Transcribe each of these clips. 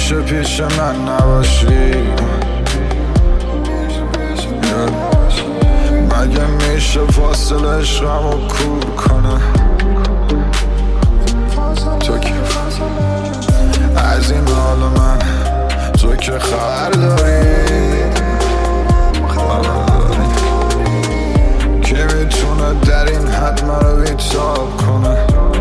میشه پیش من نباشی؟ مگه میشه فاصله عشقمو کور کنه؟ تو که از این حال من تو که خبر داری که میتونه در این حد مرا بیتاب کنه؟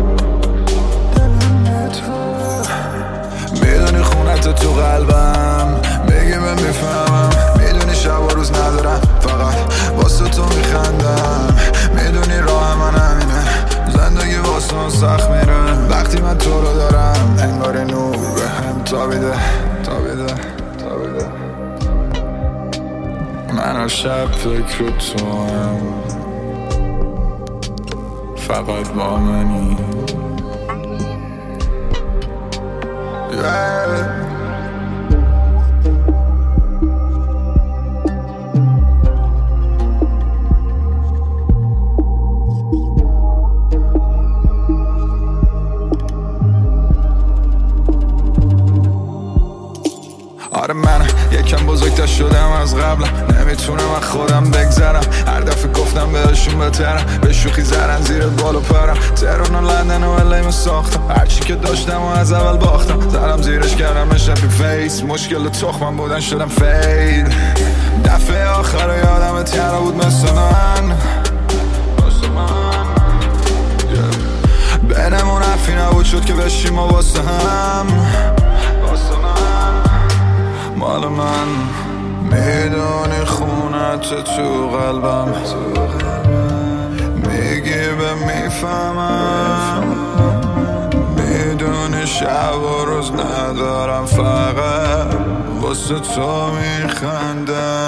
میدونی خونت تو قلبم، میگی من میفهمم، میدونی شب و روز ندارم، فقط واسه تو میخندم. میدونی راه من همینه، زندگی واسه من سخت میره وقتی من تو رو دارم. انگار نور به هم تابیده تابیده تابیده. من هر شب فکر تو هم، فقط با منی. آره من یکم بزرگتر شدم از قبلم، نمیتونم از خودم بگذرم. هر دفعه گفتم بهشون بهترم، به شوخی زرن زیر بال و پرم. تهران و لندن و الیمو ساختم، هرچی که داشتم و از اول باختم. زدم زیرش کردمش هپی فیس، مشکل تخمم بودن شدم فید. دفعه آخر یادم تیرا بود مثل من. بینمون حرفی نبود شد که بشیم و واسه هم. مال من میدونی خونت تو قلبم، میگی به میفهمم. میدونی شب و روز ندارم، فقط واسه تو میخندم.